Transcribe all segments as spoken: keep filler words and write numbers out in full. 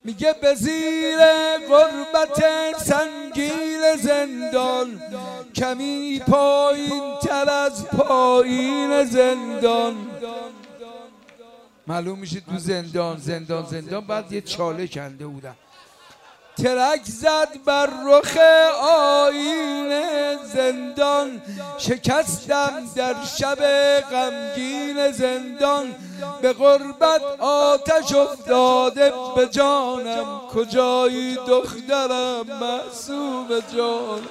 میگه به زیر غربت سنگین زندان، کمی پایین تر از پایین زندان. معلوم میشه تو زندان زندان زندان بعد یه چاله کنده بودن. ترک زد بر رخ آیین زندان، شکستم در شب غمگین زندان. به غربت آتش افتاده به جانم، کجایی دخترم معصوم جان.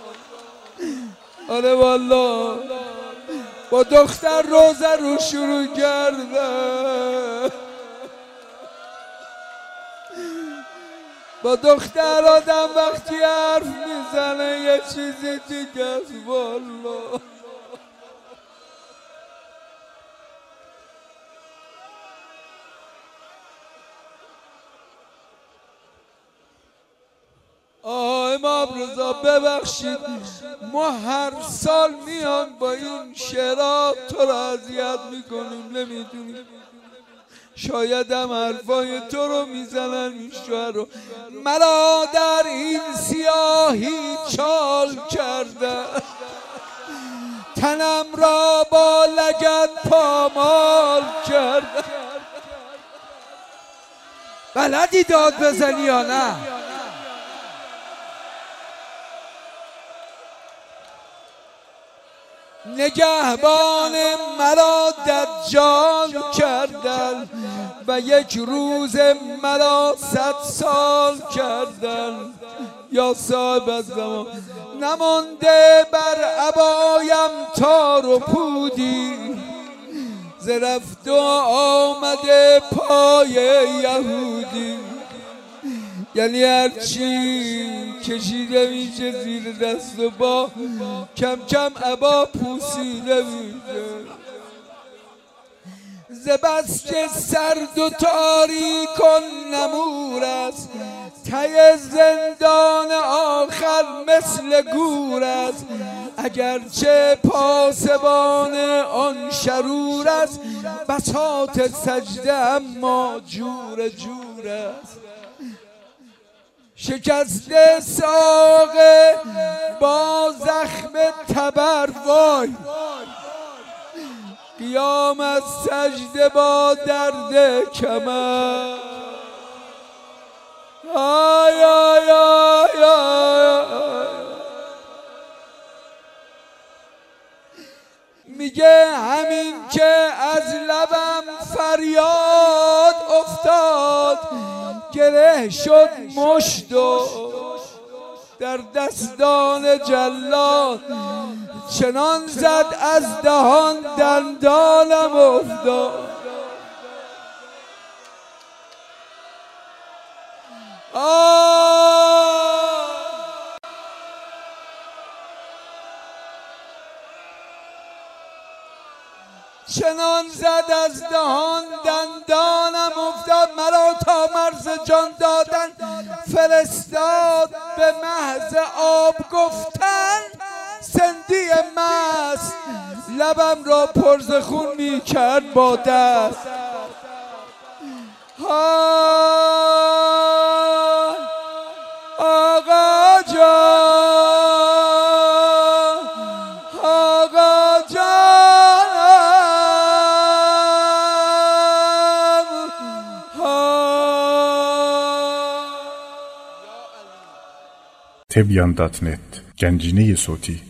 آره والا با دختر روزه رو شروع کردم، با دختر آدم وقتی حرف میزنه یه چیزی دیگه است والا. آه امام رضا ببخشید، ما هر سال میان با این شعرها تو رو اذیت میکنیم، نمیدونیم. شاید هم حرفای تو رو میزنن این شعر رو. مرا در این سیاهی چال کرده، تنم را با لگد پامال کرده. بلدی داد بزنی یا نه؟ نگهبان مرا دجال کردن و یک روز مرا صد سال کردن. یا صاحب الزمان نمانده بر عبایم تار و پودی، ز رفت و آمده پای یهودی. یعنی هرچی کشیده میشه زیر دست و با کم کم عبا پوسیده میشه. ز بس که سرد و تاریک و نمور است، ته زندان آخر مثل گور است. اگرچه پاسبان آن شرور است، بساط سجده اما جور جور است. شکسته ساقه با زخم تبر وای، قیام از سجده با درد کمر. آی آی آی آی. میگه همین که از لبم فریاد افتاد، گره شد مشت و در دستان جلاد. چنان زد از دهان دندانم افتاد. آه چنان زد از دهان دندانم افتاد. مرا تا مرز جان دادن فرستاد، به محض آب گفتن سندی مست. لبم را پر ز خون می کرد با دست. آقا جان آقا جانم. تبیان دات نت گنجینه صوتی